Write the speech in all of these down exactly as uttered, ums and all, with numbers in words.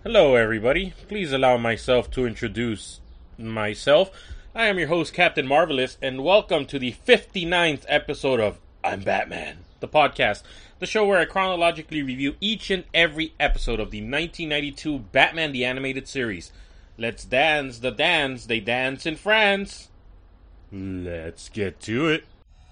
Hello, everybody. Please allow myself to introduce myself. I am your host, Captain Marvelous, and welcome to the fifty-ninth episode of I'm Batman, the podcast, the show where I chronologically review each and every episode of the nineteen ninety-two Batman the Animated Series. Let's dance the dance they dance in France. Let's get to it.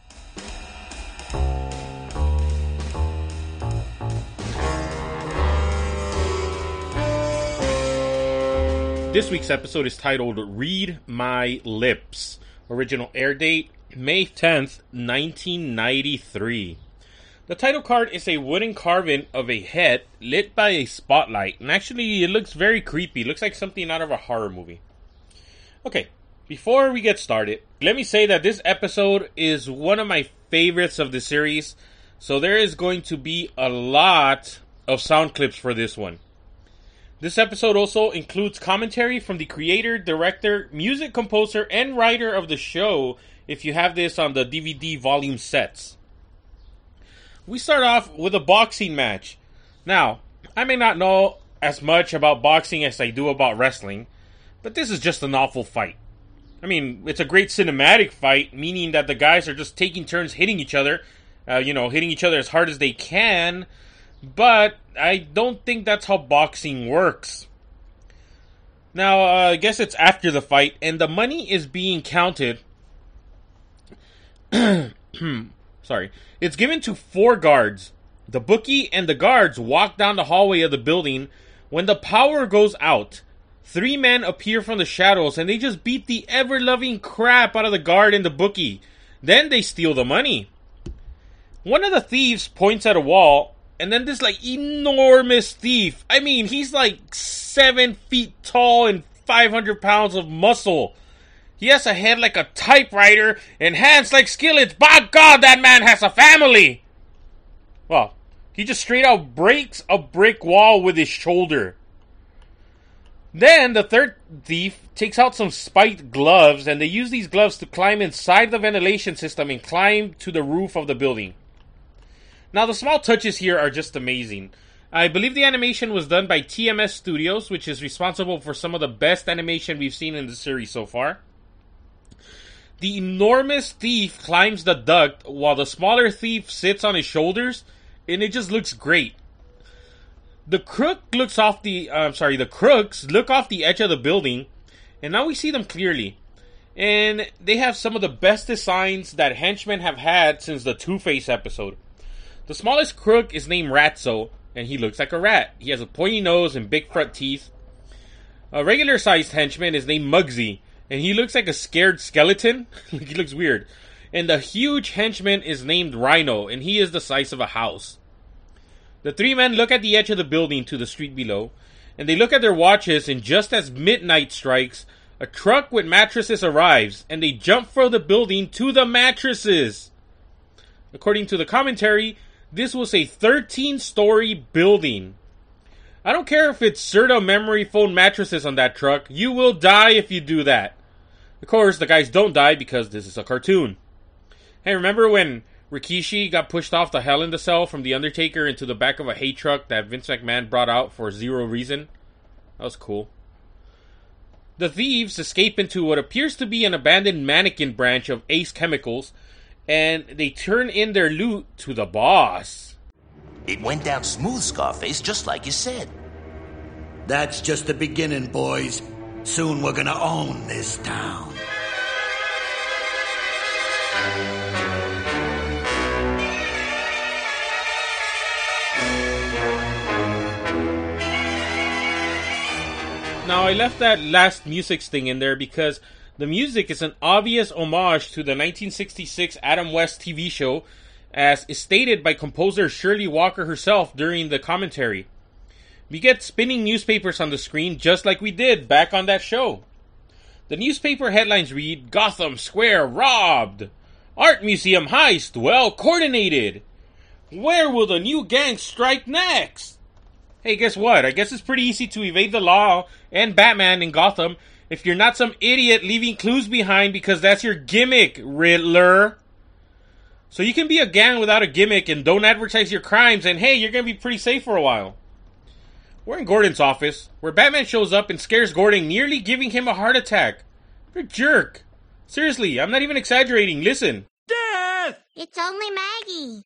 This week's episode is titled Read My Lips. Original air date, May tenth, nineteen ninety-three. The title card is a wooden carving of a head lit by a spotlight. And actually, it looks very creepy. It looks like something out of a horror movie. Okay, before we get started, let me say that this episode is one of my favorites of the series. So there is going to be a lot of sound clips for this one. This episode also includes commentary from the creator, director, music composer, and writer of the show if you have this on the D V D volume sets. We start off with a boxing match. Now, I may not know as much about boxing as I do about wrestling, but this is just an awful fight. I mean, it's a great cinematic fight, meaning that the guys are just taking turns hitting each other, uh, you know, hitting each other as hard as they can. But I don't think that's how boxing works. Now, uh, I guess it's after the fight, and the money is being counted. Sorry. It's given to four guards. The bookie and the guards walk down the hallway of the building. When the power goes out, three men appear from the shadows, and they just beat the ever-loving crap out of the guard and the bookie. Then they steal the money. One of the thieves points at a wall. And then this, like, enormous thief. I mean, he's like seven feet tall and five hundred pounds of muscle. He has a head like a typewriter and hands like skillets. By God, that man has a family! Well, he just straight out breaks a brick wall with his shoulder. Then the third thief takes out some spiked gloves, and they use these gloves to climb inside the ventilation system and climb to the roof of the building. Now, the small touches here are just amazing. I believe the animation was done by T M S Studios, which is responsible for some of the best animation we've seen in the series so far. The enormous thief climbs the duct while the smaller thief sits on his shoulders, and it just looks great. The crook looks off the, uh, I'm sorry, the crooks look off the edge of the building, and now we see them clearly. And they have some of the best designs that henchmen have had since the Two-Face episode. The smallest crook is named Ratso, and he looks like a rat. He has a pointy nose and big front teeth. A regular-sized henchman is named Muggsy, and he looks like a scared skeleton. He looks weird. And the huge henchman is named Rhino, and he is the size of a house. The three men look at the edge of the building to the street below, and they look at their watches, and just as midnight strikes, a truck with mattresses arrives, and they jump from the building to the mattresses. According to the commentary, this was a thirteen-story building. I don't care if it's Serta memory foam mattresses on that truck. You will die if you do that. Of course, the guys don't die because this is a cartoon. Hey, remember when Rikishi got pushed off the Hell in the Cell from The Undertaker into the back of a hay truck that Vince McMahon brought out for zero reason? That was cool. The thieves escape into what appears to be an abandoned mannequin branch of Ace Chemicals, and they turn in their loot to the boss. It went down smooth, Scarface, just like you said. That's just the beginning, boys. Soon we're gonna own this town. Now, I left that last music sting in there because the music is an obvious homage to the nineteen sixty-six Adam West T V show, as is stated by composer Shirley Walker herself during the commentary. We get spinning newspapers on the screen just like we did back on that show. The newspaper headlines read, Gotham Square robbed! Art museum heist well coordinated! Where will the new gang strike next? Hey, guess what? I guess it's pretty easy to evade the law and Batman in Gotham if you're not some idiot leaving clues behind because that's your gimmick, Riddler. So you can be a gang without a gimmick and don't advertise your crimes, and hey, you're going to be pretty safe for a while. We're in Gordon's office, where Batman shows up and scares Gordon, nearly giving him a heart attack. You're a jerk. Seriously, I'm not even exaggerating. Listen. Death! It's only Maggie.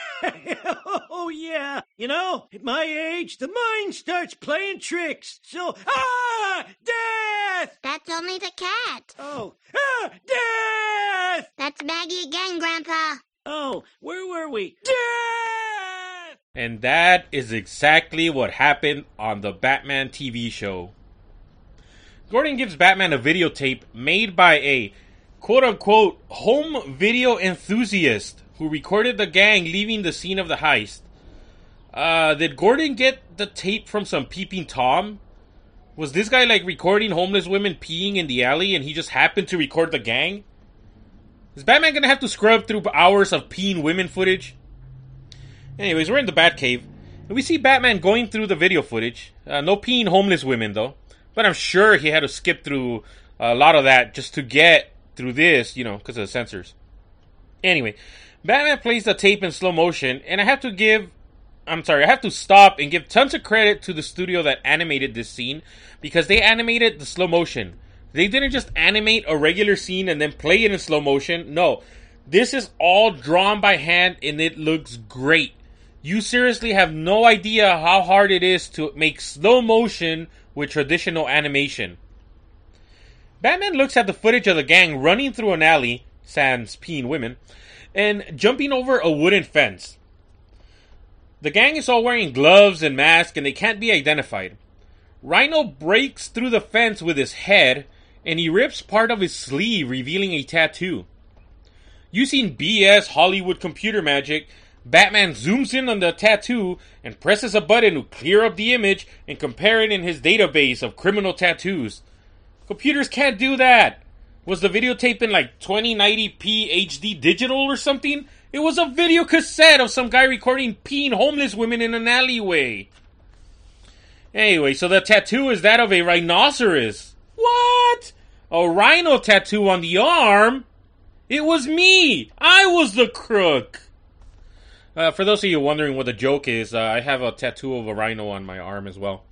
Oh, yeah. You know, at my age, the mind starts playing tricks. So, ah! Death! That's only the cat. Oh, ah! Death! That's Maggie again, Grandpa. Oh, where were we? Death! And that is exactly what happened on the Batman T V show. Gordon gives Batman a videotape made by a quote-unquote home video enthusiast who recorded the gang leaving the scene of the heist. Uh, did Gordon get the tape from some peeping Tom? Was this guy like recording homeless women peeing in the alley and he just happened to record the gang? Is Batman gonna have to scrub through hours of peeing women footage? Anyways, we're in the Batcave, and we see Batman going through the video footage. Uh, no peeing homeless women, though. But I'm sure he had to skip through a lot of that just to get through this, you know, because of the censors. Anyway, Batman plays the tape in slow motion, and I have to give... I'm sorry, I have to stop and give tons of credit to the studio that animated this scene, because they animated the slow motion. They didn't just animate a regular scene and then play it in slow motion. No, this is all drawn by hand, and it looks great. You seriously have no idea how hard it is to make slow motion with traditional animation. Batman looks at the footage of the gang running through an alley, sans peeing women, and jumping over a wooden fence. The gang is all wearing gloves and masks, and they can't be identified. Rhino breaks through the fence with his head, and he rips part of his sleeve, revealing a tattoo. Using B S Hollywood computer magic, Batman zooms in on the tattoo and presses a button to clear up the image and compare it in his database of criminal tattoos. Computers can't do that. Was the videotape in like twenty ninety p H D digital or something? It was a video cassette of some guy recording peeing homeless women in an alleyway. Anyway, so the tattoo is that of a rhinoceros. What? A rhino tattoo on the arm? It was me! I was the crook! Uh, for those of you wondering what the joke is, uh, I have a tattoo of a rhino on my arm as well.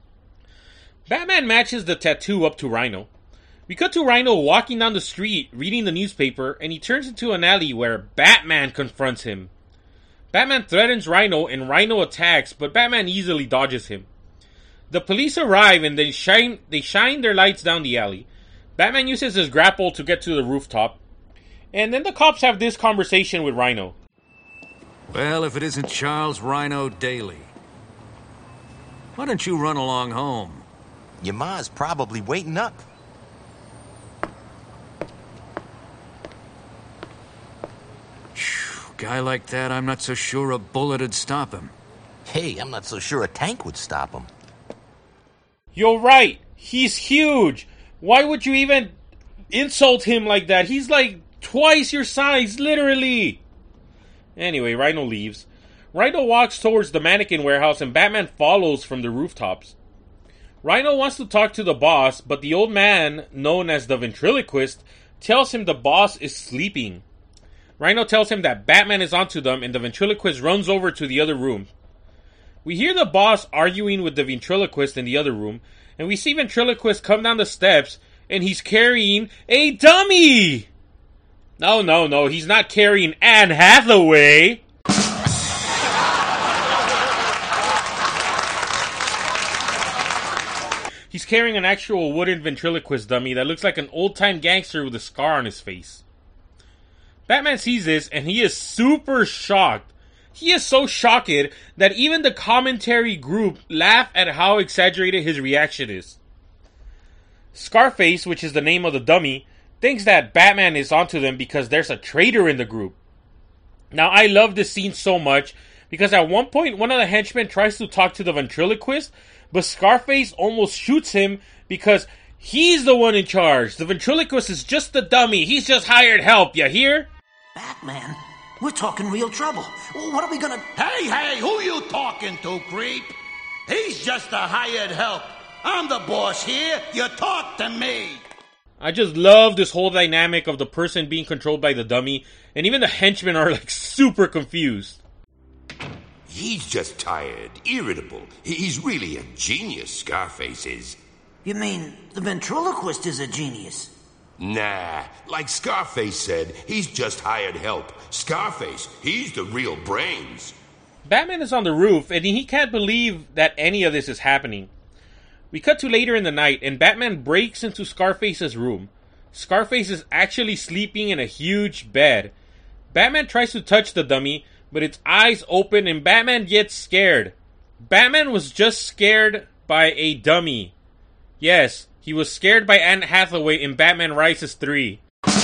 Batman matches the tattoo up to Rhino. We cut to Rhino walking down the street, reading the newspaper, and he turns into an alley where Batman confronts him. Batman threatens Rhino, and Rhino attacks, but Batman easily dodges him. The police arrive, and they shine, they shine their lights down the alley. Batman uses his grapple to get to the rooftop, and then the cops have this conversation with Rhino. Well, if it isn't Charles Rhino Daly. Why don't you run along home? Your ma's probably waiting up. Phew, guy like that, I'm not so sure a bullet'd stop him. Hey, I'm not so sure a tank would stop him. You're right. He's huge. Why would you even insult him like that? He's like twice your size, literally. Anyway, Rhino leaves. Rhino walks towards the mannequin warehouse and Batman follows from the rooftops. Rhino wants to talk to the boss, but the old man, known as the ventriloquist, tells him the boss is sleeping. Rhino tells him that Batman is onto them, and the ventriloquist runs over to the other room. We hear the boss arguing with the ventriloquist in the other room, and we see ventriloquist come down the steps, and he's carrying a dummy! No, no, no, he's not carrying Anne Hathaway! He's carrying an actual wooden ventriloquist dummy that looks like an old-time gangster with a scar on his face. Batman sees this, and he is super shocked. He is so shocked that even the commentary group laugh at how exaggerated his reaction is. Scarface, which is the name of the dummy, thinks that Batman is onto them because there's a traitor in the group. Now, I love this scene so much because at one point, one of the henchmen tries to talk to the ventriloquist, but Scarface almost shoots him because he's the one in charge. The ventriloquist is just the dummy. He's just hired help, you hear? Batman, we're talking real trouble. What are we gonna... Hey, hey, who you talking to, creep? He's just a hired help. I'm the boss here. You talk to me. I just love this whole dynamic of the person being controlled by the dummy, and even the henchmen are like super confused. He's just tired, irritable. He's really a genius, Scarface is. You mean the ventriloquist is a genius? Nah, like Scarface said, he's just hired help. Scarface, he's the real brains. Batman is on the roof, and he can't believe that any of this is happening. We cut to later in the night, and Batman breaks into Scarface's room. Scarface is actually sleeping in a huge bed. Batman tries to touch the dummy, but its eyes open and Batman gets scared. Batman was just scared by a dummy. Yes, he was scared by Anne Hathaway in Batman Rises three.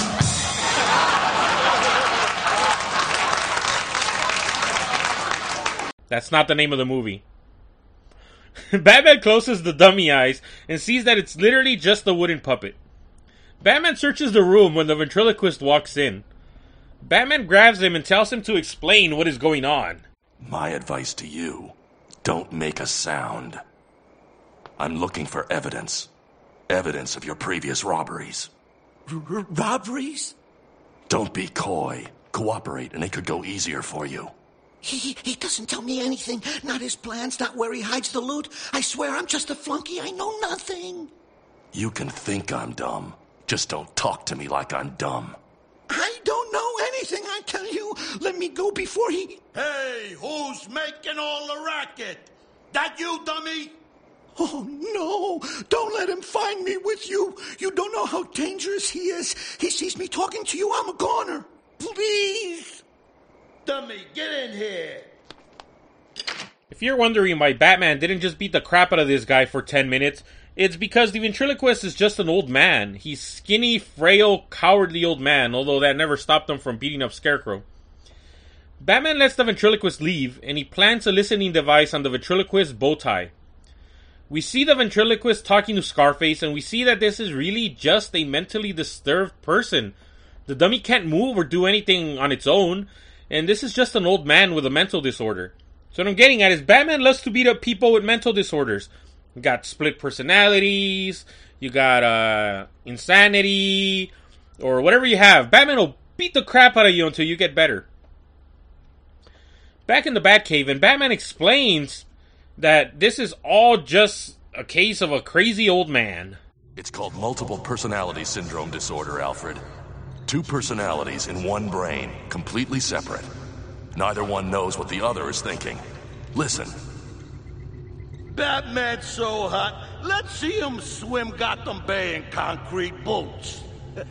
That's not the name of the movie. Batman closes the dummy eyes and sees that it's literally just a wooden puppet. Batman searches the room when the ventriloquist walks in. Batman grabs him and tells him to explain what is going on. My advice to you, don't make a sound. I'm looking for evidence. Evidence of your previous robberies. R- robberies? Don't be coy. Cooperate and it could go easier for you. He, he doesn't tell me anything. Not his plans, not where he hides the loot. I swear I'm just a flunky. I know nothing. You can think I'm dumb. Just don't talk to me like I'm dumb. I don't know anything, I tell you. Let me go before he... Hey, who's making all the racket? That you, dummy? Oh, no. Don't let him find me with you. You don't know how dangerous he is. He sees me talking to you, I'm a goner. Please. Dummy, get in here. If you're wondering why Batman didn't just beat the crap out of this guy for ten minutes, it's because the ventriloquist is just an old man. He's skinny, frail, cowardly old man, although that never stopped him from beating up Scarecrow. Batman lets the ventriloquist leave, and he plants a listening device on the ventriloquist's bow tie. We see the ventriloquist talking to Scarface, and we see that this is really just a mentally disturbed person. The dummy can't move or do anything on its own, and this is just an old man with a mental disorder. So what I'm getting at is Batman loves to beat up people with mental disorders. You got split personalities, you got uh, insanity, or whatever you have. Batman will beat the crap out of you until you get better. Back in the Batcave, and Batman explains that this is all just a case of a crazy old man. It's called multiple personality syndrome disorder, Alfred. Two personalities in one brain, completely separate. Neither one knows what the other is thinking. Listen. Batman's so hot, let's see him swim Gotham Bay in concrete boots.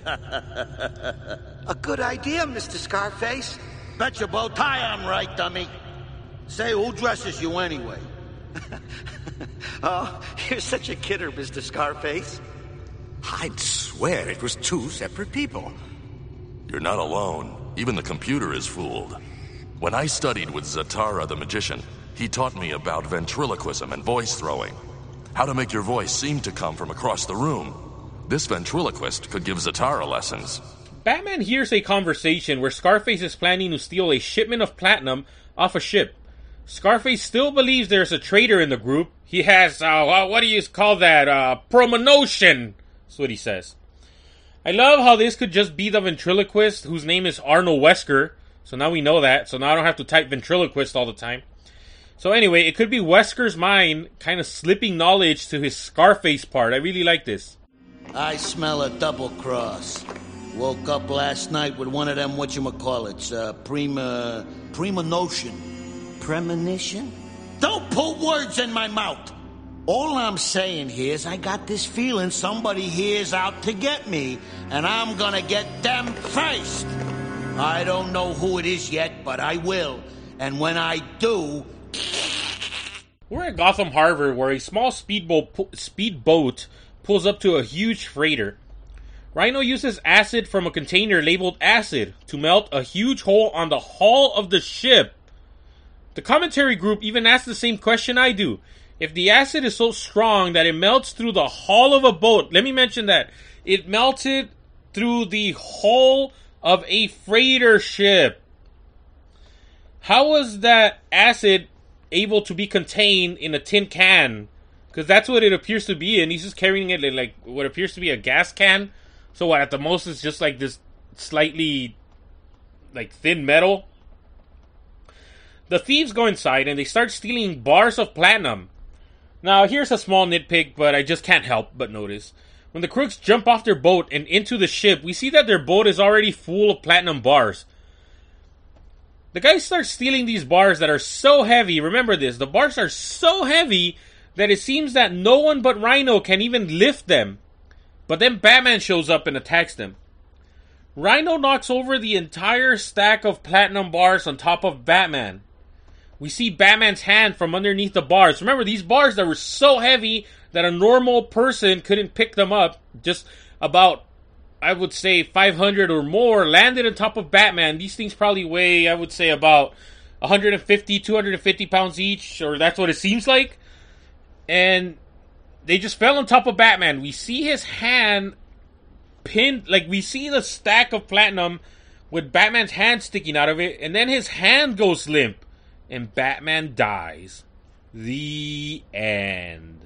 A good idea, Mister Scarface. Bet your bow tie I'm right, dummy. Say, who dresses you anyway? Oh, you're such a kidder, Mister Scarface. I'd swear it was two separate people. You're not alone. Even the computer is fooled. When I studied with Zatara the magician, he taught me about ventriloquism and voice throwing. How to make your voice seem to come from across the room. This ventriloquist could give Zatara lessons. Batman hears a conversation where Scarface is planning to steal a shipment of platinum off a ship. Scarface still believes there's a traitor in the group. He has, uh, what do you call that, uh, premonition. That's what he says. I love how this could just be the ventriloquist, whose name is Arnold Wesker. So now we know that, so now I don't have to type ventriloquist all the time. So anyway, it could be Wesker's mind kind of slipping knowledge to his Scarface part. I really like this. I smell a double cross. Woke up last night with one of them, whatchamacallits, uh, prema... premonition. Premonition? Don't put words in my mouth! All I'm saying here is I got this feeling somebody here's out to get me, and I'm gonna get them first. I don't know who it is yet, but I will. And when I do... We're at Gotham Harbor, where a small speedboat, pu- speedboat pulls up to a huge freighter. Rhino uses acid from a container labeled acid to melt a huge hole on the hull of the ship. The commentary group even asks the same question I do. If the acid is so strong that it melts through the hull of a boat, let me mention that. It melted through the hull of a freighter ship. How was that acid able to be contained in a tin can? Because that's what it appears to be, and he's just carrying it in like what appears to be a gas can. So what, at the most it's just like this slightly like thin metal. The thieves go inside and they start stealing bars of platinum. Now, here's a small nitpick, but I just can't help but notice. When the crooks jump off their boat and into the ship, we see that their boat is already full of platinum bars. The guys start stealing these bars that are so heavy. Remember this, the bars are so heavy that it seems that no one but Rhino can even lift them. But then Batman shows up and attacks them. Rhino knocks over the entire stack of platinum bars on top of Batman. We see Batman's hand from underneath the bars. Remember, these bars that were so heavy that a normal person couldn't pick them up. Just about, I would say, five hundred or more landed on top of Batman. These things probably weigh, I would say, about one hundred fifty, two hundred fifty pounds each, or that's what it seems like. And they just fell on top of Batman. We see his hand pinned, like we see the stack of platinum with Batman's hand sticking out of it, and then his hand goes limp, and Batman dies. The end.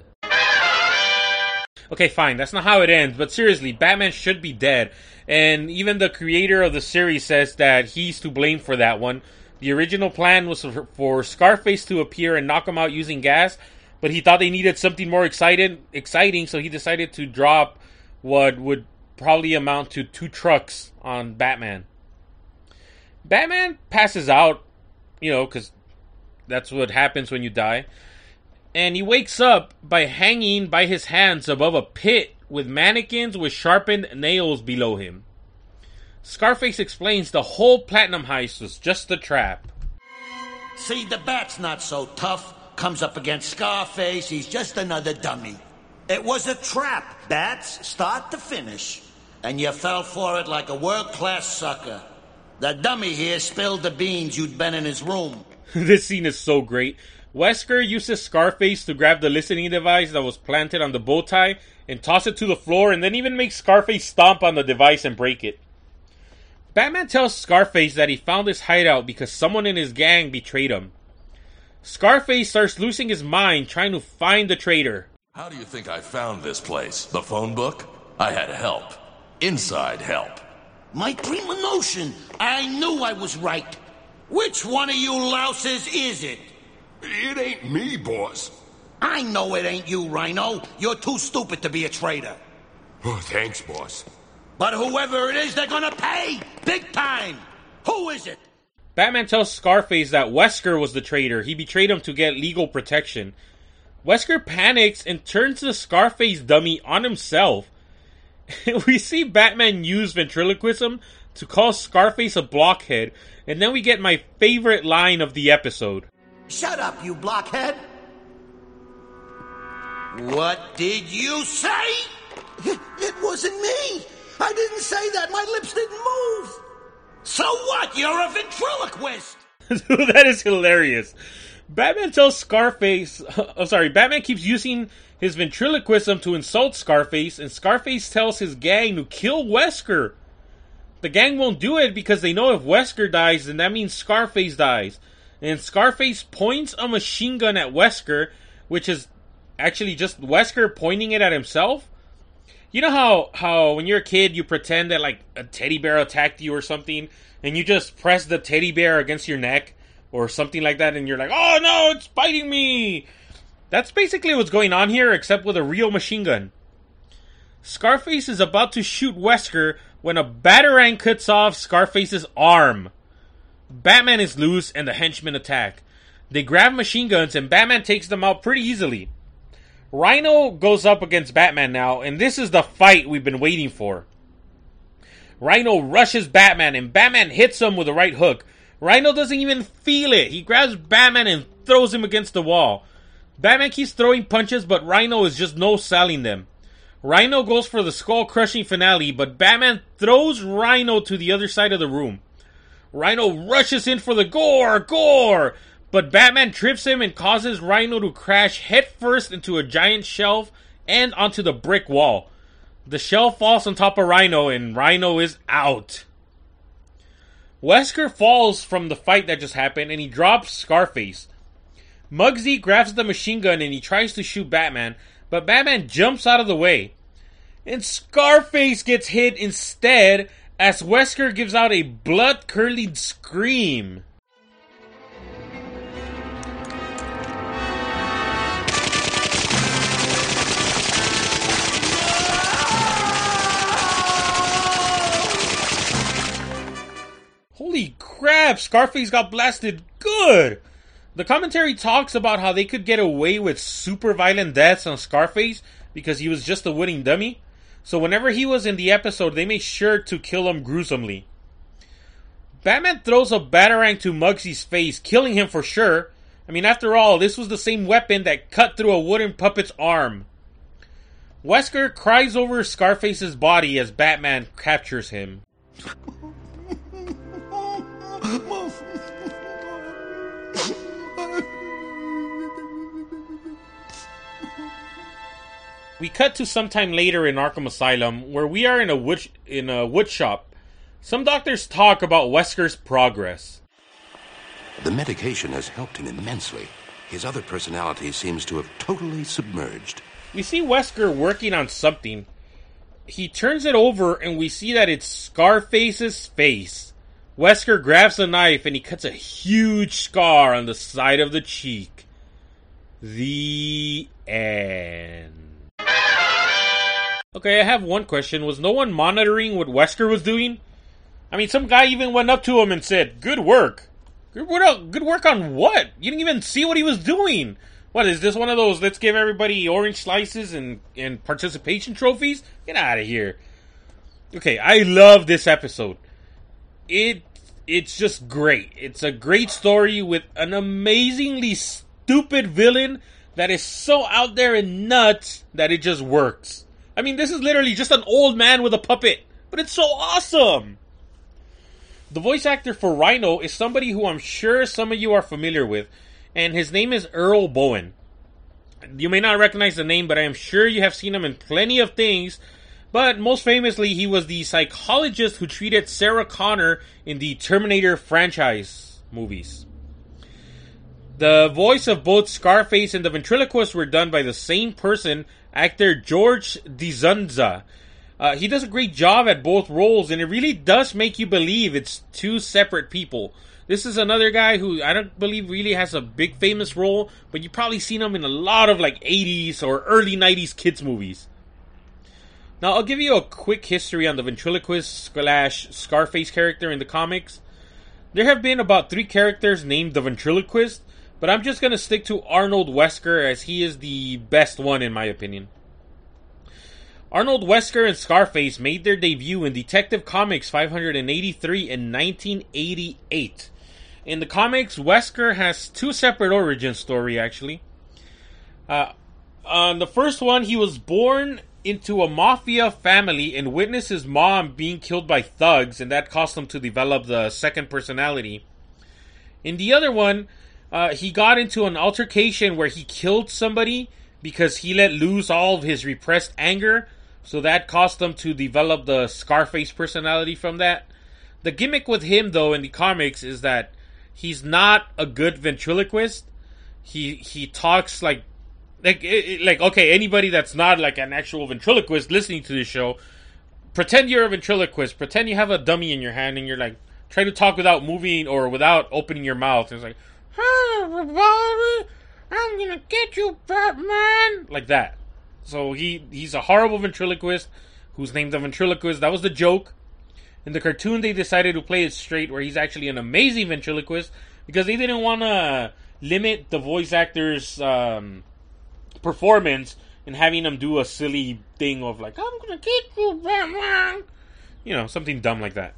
Okay, fine, that's not how it ends, but seriously, Batman should be dead. And even the creator of the series says that he's to blame for that one. The original plan was for Scarface to appear and knock him out using gas, but he thought they needed something more exciting, exciting, so he decided to drop what would probably amount to two trucks on Batman. Batman passes out, you know, because that's what happens when you die. And he wakes up by hanging by his hands above a pit with mannequins with sharpened nails below him. Scarface explains the whole platinum heist was just a trap. See, the Bat's not so tough. Comes up against Scarface, he's just another dummy. It was a trap, Bats, start to finish. And you fell for it like a world-class sucker. The dummy here spilled the beans you'd been in his room. This scene is so great. Wesker uses Scarface to grab the listening device that was planted on the bow tie and toss it to the floor, and then even makes Scarface stomp on the device and break it. Batman tells Scarface that he found his hideout because someone in his gang betrayed him. Scarface starts losing his mind trying to find the traitor. How do you think I found this place? The phone book? I had help. Inside help. My prima notion. I knew I was right. Which one of you louses is it? It ain't me, boss. I know it ain't you, Rhino. You're too stupid to be a traitor. Oh, thanks, boss. But whoever it is, they're gonna pay! Big time! Who is it? Batman tells Scarface that Wesker was the traitor. He betrayed him to get legal protection. Wesker panics and turns the Scarface dummy on himself. We see Batman use ventriloquism to call Scarface a blockhead, and then we get my favorite line of the episode. Shut up, you blockhead! What did you say? It, it wasn't me! I didn't say that! My lips didn't move! So what? You're a ventriloquist! That is hilarious. Batman tells Scarface... I'm sorry, Batman keeps using his ventriloquism to insult Scarface, and Scarface tells his gang to kill Wesker. The gang won't do it because they know if Wesker dies, then that means Scarface dies. And Scarface points a machine gun at Wesker, which is actually just Wesker pointing it at himself. You know how, how when you're a kid, you pretend that like a teddy bear attacked you or something, and you just press the teddy bear against your neck or something like that, and you're like, oh no, it's biting me! That's basically what's going on here, except with a real machine gun. Scarface is about to shoot Wesker when a batarang cuts off Scarface's arm. Batman is loose and the henchmen attack. They grab machine guns and Batman takes them out pretty easily. Rhino goes up against Batman now, and this is the fight we've been waiting for. Rhino rushes Batman and Batman hits him with a right hook. Rhino doesn't even feel it. He grabs Batman and throws him against the wall. Batman keeps throwing punches, but Rhino is just no-selling them. Rhino goes for the skull-crushing finale, but Batman throws Rhino to the other side of the room. Rhino rushes in for the gore, gore! But Batman trips him and causes Rhino to crash headfirst into a giant shelf and onto the brick wall. The shelf falls on top of Rhino and Rhino is out. Wesker falls from the fight that just happened and he drops Scarface. Muggsy grabs the machine gun and he tries to shoot Batman, but Batman jumps out of the way. And Scarface gets hit instead as Wesker gives out a blood-curdling scream. snap, Scarface got blasted good. The commentary talks about how they could get away with super violent deaths on Scarface because he was just a wooden dummy. So whenever he was in the episode, they made sure to kill him gruesomely. Batman throws a batarang to Muggsy's face, killing him for sure. I mean, after all, this was the same weapon that cut through a wooden puppet's arm. Wesker cries over Scarface's body as Batman captures him. We cut to sometime later in Arkham Asylum, where we are in a wood in a wood shop. Some doctors talk about Wesker's progress. The medication has helped him immensely. His other personality seems to have totally submerged. We see Wesker working on something. He turns it over and we see that it's Scarface's face. Wesker grabs a knife and he cuts a huge scar on the side of the cheek. The end. Okay, I have one question. Was no one monitoring what Wesker was doing? I mean, some guy even went up to him and said, "Good work." Good work, good work on what? You didn't even see what he was doing. What, is this one of those, let's give everybody orange slices and, and participation trophies? Get out of here. Okay, I love this episode. It It's just great. It's a great story with an amazingly stupid villain that is so out there and nuts that it just works. I mean, this is literally just an old man with a puppet, but it's so awesome. The voice actor for Rhino is somebody who I'm sure some of you are familiar with, and his name is Earl Bowen. You may not recognize the name, but I am sure you have seen him in plenty of things, but most famously, he was the psychologist who treated Sarah Connor in the Terminator franchise movies. The voice of both Scarface and the ventriloquist were done by the same person, actor George Dzundza. Uh, he does a great job at both roles, and it really does make you believe it's two separate people. This is another guy who I don't believe really has a big famous role, but you've probably seen him in a lot of like eighties or early nineties kids movies. Now, I'll give you a quick history on the ventriloquist slash Scarface character in the comics. There have been about three characters named the ventriloquist, but I'm just going to stick to Arnold Wesker as he is the best one in my opinion. Arnold Wesker and Scarface made their debut in Detective Comics five eighty-three in nineteen eighty-eight. In the comics, Wesker has two separate origin stories, actually. Uh, on the first one, he was born into a mafia family and witnessed his mom being killed by thugs, and that caused him to develop the second personality. In the other one, uh, he got into an altercation where he killed somebody because he let loose all of his repressed anger. So that caused him to develop the Scarface personality from that. The gimmick with him, though, in the comics is that he's not a good ventriloquist. He he talks like like like okay, anybody that's not like an actual ventriloquist listening to this show, pretend you're a ventriloquist. Pretend you have a dummy in your hand and you're like trying to talk without moving or without opening your mouth. It's like, "Hi, everybody, I'm gonna get you, Batman," like that. So he, he's a horrible ventriloquist who's named the ventriloquist. That was the joke. In the cartoon, they decided to play it straight where he's actually an amazing ventriloquist because they didn't want to limit the voice actor's um, performance and having him do a silly thing of like, "I'm going to get you, Batman." You know, something dumb like that.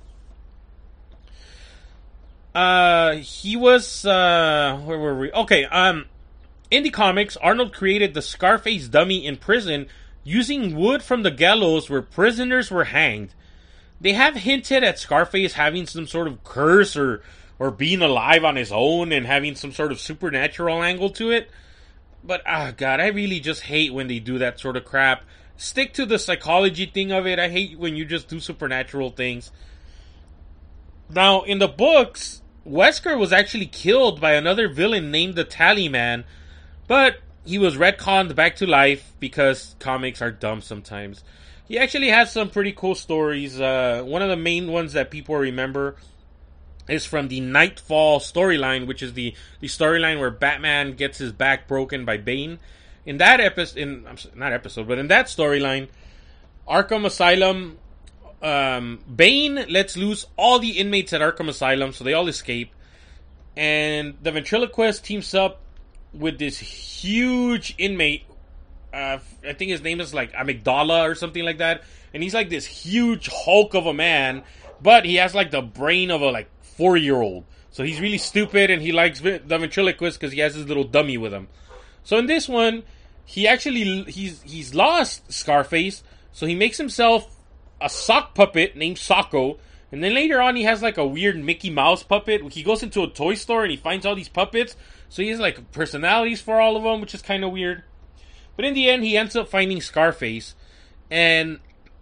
Uh, he was, uh, where were we? Okay, um... in the comics, Arnold created the Scarface dummy in prison using wood from the gallows where prisoners were hanged. They have hinted at Scarface having some sort of curse or, or being alive on his own and having some sort of supernatural angle to it. But, ah, oh God, I really just hate when they do that sort of crap. Stick to the psychology thing of it. I hate when you just do supernatural things. Now, in the books, Wesker was actually killed by another villain named the Tallyman. But he was retconned back to life because comics are dumb sometimes. He actually has some pretty cool stories. Uh, one of the main ones that people remember is from the Nightfall storyline, which is the, the storyline where Batman gets his back broken by Bane. In that episode, in not episode, but in that storyline, Arkham Asylum um, Bane lets loose all the inmates at Arkham Asylum, so they all escape. And the ventriloquist teams up with this huge inmate. Uh, I think his name is like Amygdala or something like that. And he's like this huge hulk of a man, but he has like the brain of a like four-year-old. So he's really stupid, and he likes the ventriloquist because he has his little dummy with him. So in this one, he actually he's he's lost Scarface, so he makes himself a sock puppet named Socko. And then later on, he has like a weird Mickey Mouse puppet. He goes into a toy store and he finds all these puppets. So he has like personalities for all of them, which is kind of weird. But in the end, he ends up finding Scarface. And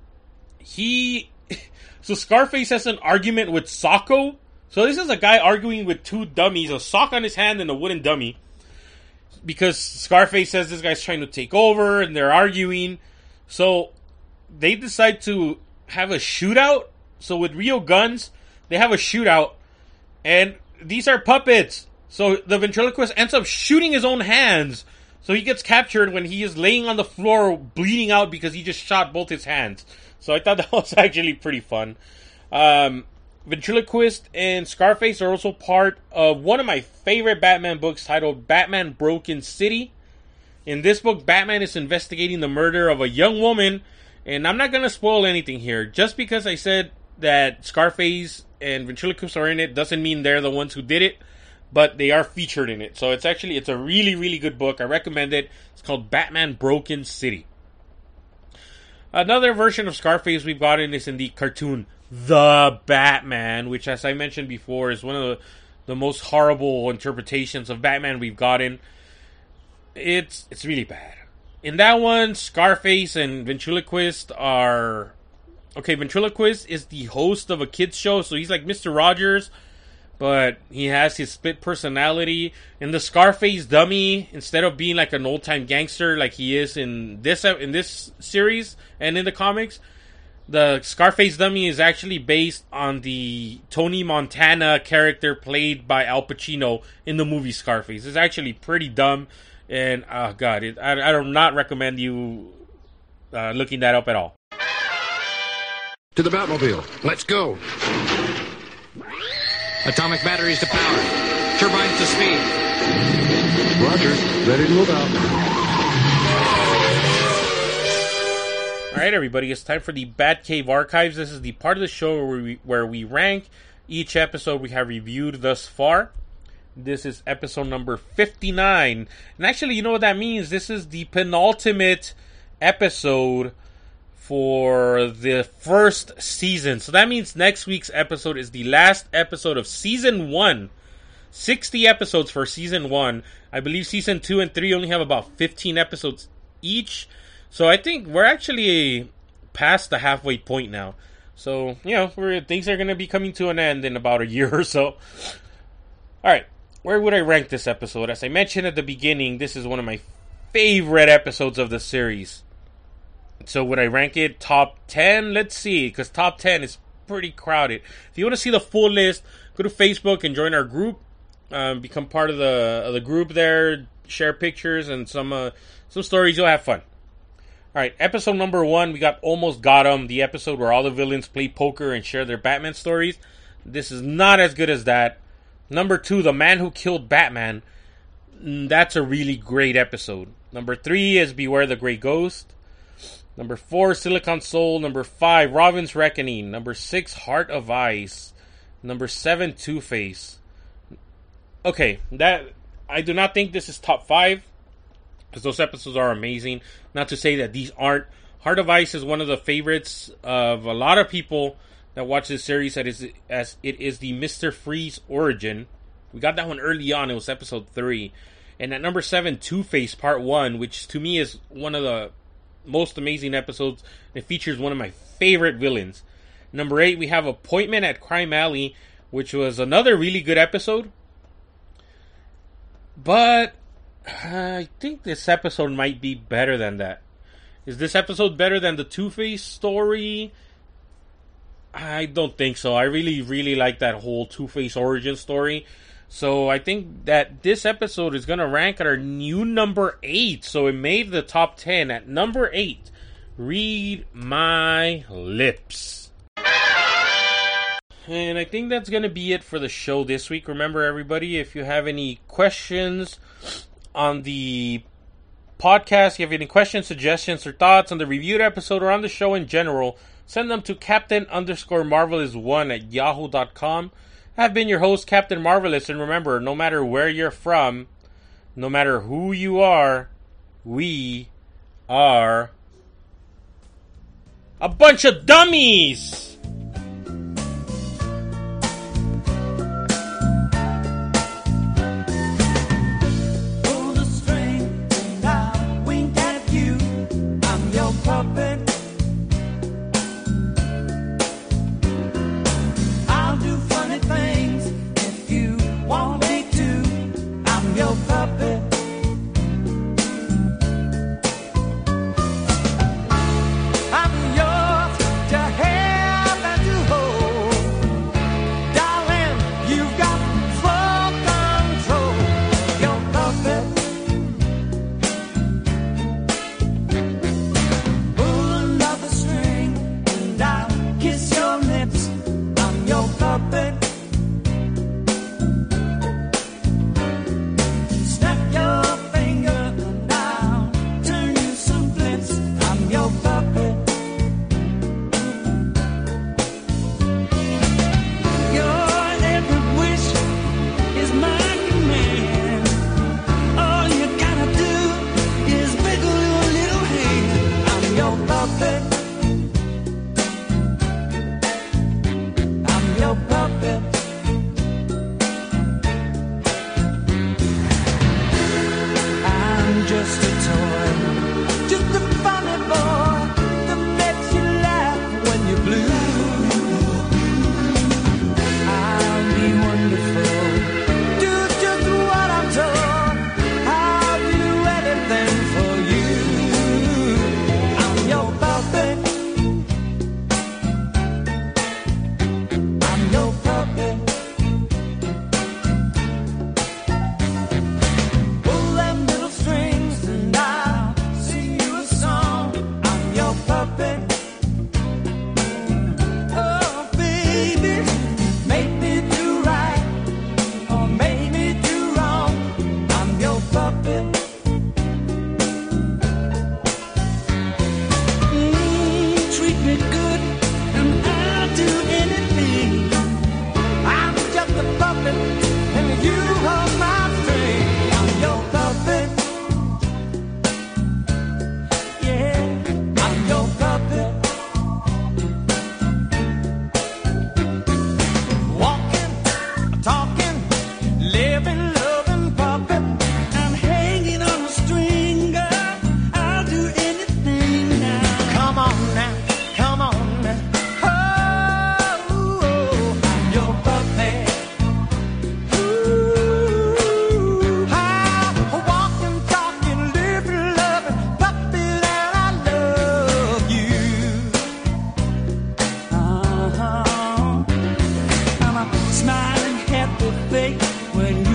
he... So Scarface has an argument with Socko. So this is a guy arguing with two dummies, a sock on his hand and a wooden dummy. Because Scarface says this guy's trying to take over, and they're arguing. So they decide to have a shootout. So with real guns, they have a shootout. And these are puppets. So the ventriloquist ends up shooting his own hands. So he gets captured when he is laying on the floor bleeding out because he just shot both his hands. So I thought that was actually pretty fun. Um, Ventriloquist and Scarface are also part of one of my favorite Batman books titled Batman Broken City. In this book, Batman is investigating the murder of a young woman. And I'm not going to spoil anything here. Just because I said that Scarface and Ventriloquist are in it doesn't mean they're the ones who did it. But they are featured in it. So it's actually, it's a really, really good book. I recommend it. It's called Batman Broken City. Another version of Scarface we've gotten is in the cartoon The Batman, which, as I mentioned before, is one of the, the most horrible interpretations of Batman we've gotten. It's it's really bad. In that one, Scarface and Ventriloquist are... Okay, Ventriloquist is the host of a kids show, so he's like Mister Rogers, but he has his split personality. And the Scarface dummy, instead of being like an old-time gangster like he is in this in this series and in the comics, the Scarface dummy is actually based on the Tony Montana character played by Al Pacino in the movie Scarface. It's actually pretty dumb, and oh god, it, I, I do not recommend you uh, looking that up at all. To the Batmobile. Let's go. Atomic batteries to power. Turbines to speed. Roger. Ready to move out. Alright, everybody. It's time for the Batcave Archives. This is the part of the show where we, where we rank each episode we have reviewed thus far. This is episode number fifty-nine. And actually, you know what that means? This is the penultimate episode for the first season. So that means next week's episode is the last episode of season one. sixty episodes for season one. I believe season two and three only have about fifteen episodes each. So I think we're actually past the halfway point now. So, you know, we're, things are going to be coming to an end in about a year or so. Alright, where would I rank this episode? As I mentioned at the beginning, this is one of my favorite episodes of the series. So would I rank it top ten? Let's see, because top ten is pretty crowded. If you want to see the full list, go to Facebook and join our group. Um, become part of the of the group there. Share pictures and some uh, some stories. You'll have fun. Alright, episode number one, we got Almost Got 'Em, the episode where all the villains play poker and share their Batman stories. This is not as good as that. Number two, The Man Who Killed Batman. That's a really great episode. Number three is Beware the Grey Ghost. Number four, Silicon Soul. Number five, Robin's Reckoning. Number six, Heart of Ice. Number seven, Two-Face. Okay, that I do not think this is top five, because those episodes are amazing. Not to say that these aren't. Heart of Ice is one of the favorites of a lot of people that watch this series, that is, as it is the Mister Freeze origin. We got that one early on. It was episode three. And at number seven, Two-Face Part one, which to me is one of the most amazing episodes. It features one of my favorite villains. Number eight, we have Appointment at Crime Alley, which was another really good episode. But I think this episode might be better than that. Is this episode better than the Two-Face story? I don't think so. I really, really like that whole Two-Face origin story. So I think that this episode is going to rank at our new number eight. So it made the top ten at number eight. Read my lips. And I think that's going to be it for the show this week. Remember, everybody, if you have any questions on the podcast, you have any questions, suggestions, or thoughts on the reviewed episode or on the show in general, send them to Captain underscore Marvelous one at yahoo dot com. I've been your host, Captain Marvelous, and remember, no matter where you're from, no matter who you are, we are a bunch of dummies! Smiling happy face when you